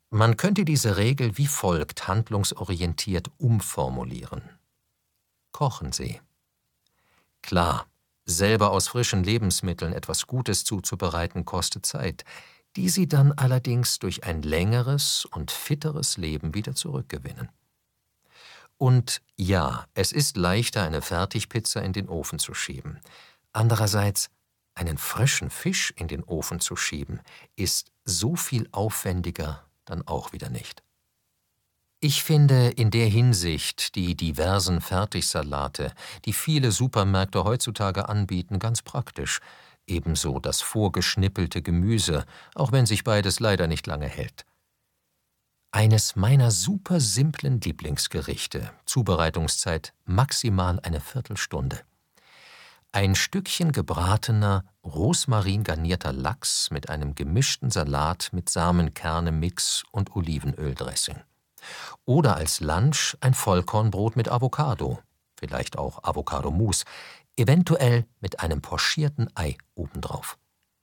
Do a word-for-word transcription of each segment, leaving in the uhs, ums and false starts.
Man könnte diese Regel wie folgt handlungsorientiert umformulieren: Kochen Sie. Klar, selber aus frischen Lebensmitteln etwas Gutes zuzubereiten, kostet Zeit, die Sie dann allerdings durch ein längeres und fitteres Leben wieder zurückgewinnen. Und ja, es ist leichter, eine Fertigpizza in den Ofen zu schieben. Andererseits, einen frischen Fisch in den Ofen zu schieben, ist so viel aufwendiger dann auch wieder nicht. Ich finde in der Hinsicht die diversen Fertigsalate, die viele Supermärkte heutzutage anbieten, ganz praktisch. Ebenso das vorgeschnippelte Gemüse, auch wenn sich beides leider nicht lange hält. Eines meiner super simplen Lieblingsgerichte, Zubereitungszeit maximal eine Viertelstunde. Ein Stückchen gebratener, rosmaringarnierter Lachs mit einem gemischten Salat mit Samenkerne-Mix und Olivenöldressing. Oder als Lunch ein Vollkornbrot mit Avocado, vielleicht auch Avocado-Mousse, eventuell mit einem pochierten Ei obendrauf.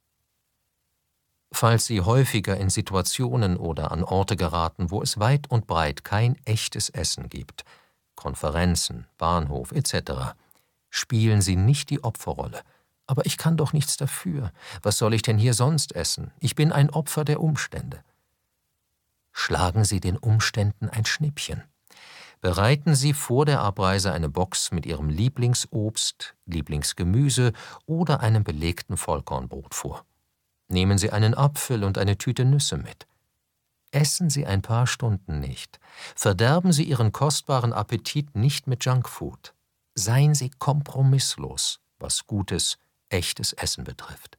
Falls Sie häufiger in Situationen oder an Orte geraten, wo es weit und breit kein echtes Essen gibt, Konferenzen, Bahnhof et cetera, spielen Sie nicht die Opferrolle. Aber ich kann doch nichts dafür. Was soll ich denn hier sonst essen? Ich bin ein Opfer der Umstände. Schlagen Sie den Umständen ein Schnippchen. Bereiten Sie vor der Abreise eine Box mit Ihrem Lieblingsobst, Lieblingsgemüse oder einem belegten Vollkornbrot vor. Nehmen Sie einen Apfel und eine Tüte Nüsse mit. Essen Sie ein paar Stunden nicht. Verderben Sie Ihren kostbaren Appetit nicht mit Junkfood. Seien Sie kompromisslos, was gutes, echtes Essen betrifft.